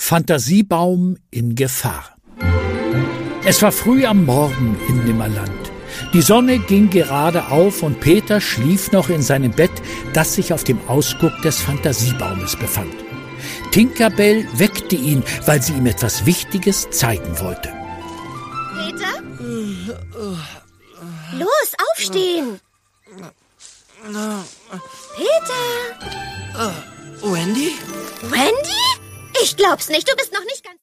Fantasiebaum in Gefahr. Es war früh am Morgen in Nimmerland. Die Sonne ging gerade auf und Peter schlief noch in seinem Bett, das sich auf dem Ausguck des Fantasiebaumes befand. Tinkerbell weckte ihn, weil sie ihm etwas Wichtiges zeigen wollte. Peter? Los, aufstehen! Peter! Wendy? Wendy? Ich glaub's nicht, du bist noch nicht ganz...